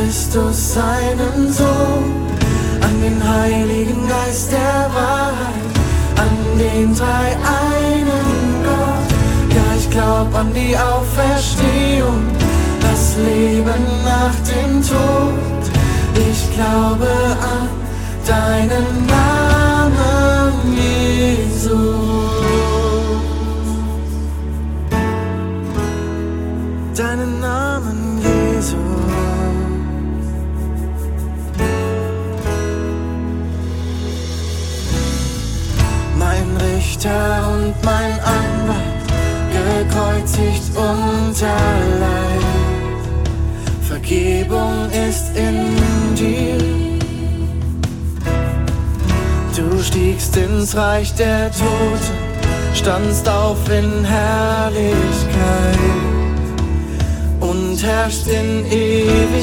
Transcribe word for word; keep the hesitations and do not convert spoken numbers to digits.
Christus, seinen Sohn, an den Heiligen Geist der Wahrheit, an den dreieinen Gott. Ja, ich glaub an die Auferstehung, das Leben nach dem Tod. Ich glaube an deinen Namen, Jesus. Deinen Namen, Jesus. Mein Richter und mein Anwalt, gekreuzigt unter Leid. Vergebung ist in dir. Du stiegst ins Reich der Toten, standst auf in Herrlichkeit und herrscht in Ewigkeit.